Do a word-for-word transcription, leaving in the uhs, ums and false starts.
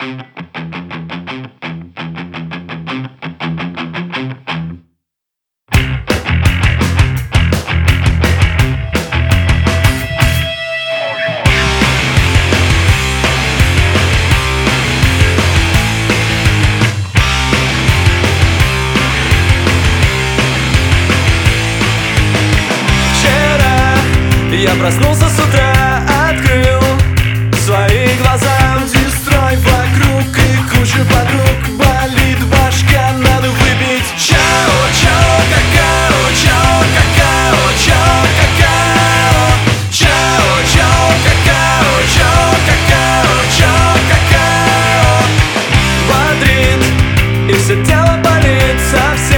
Я проснулся с утра, открыл свои глаза. Дистрой вокруг и куча подруг. Болит башка, надо выпить чао, чао, какао, чао, какао, чао, какао. Чао, чао, какао, чао, какао, чао, какао. Бодрит, и все тело болит совсем.